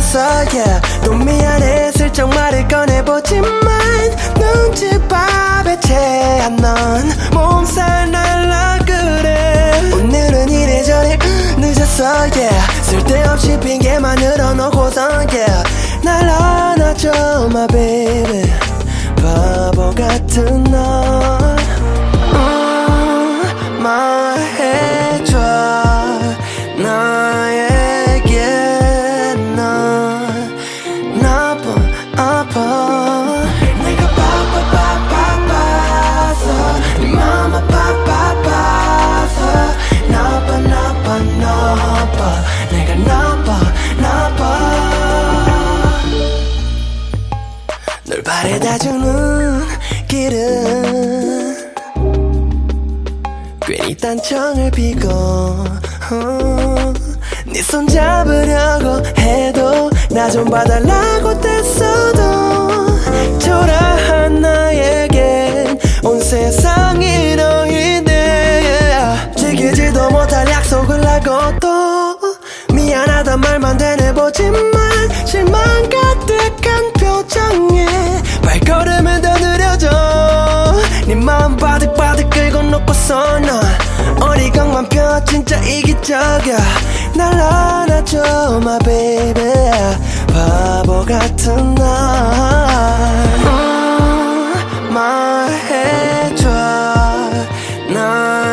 늦었어 yeah. 또 미안해 슬쩍 말을 꺼내보지만 눈치밥에 체한 넌 몸살 날라 그래. 오늘은 이래저래 늦었어 yeah. 쓸데없이 핑계만 늘어놓고선 yeah. 날 안아줘 my baby 바보 같은 넌 말해줘 나에게 넌 나쁜 아파 내가 바빠서 네 맘아 바빠서 나빠 내가 나빠 널 바래다주는 길은 괜히 딴청을 피고 네 손 잡으려고 해도 나 좀 봐달라고 뗐어도 초라한 나에겐 온 세상이 너인데 지키지도 못할 약속을 하고 또 미안하단 말만 되뇌보지만 실망 가득한 표정에 발걸음을 더 느려져 네 마음 바득바득 끌고 놓고서 넌 어리광만 펴 진짜 이기적이야. 날 안아줘 my baby 바보 같은 날 말해줘 날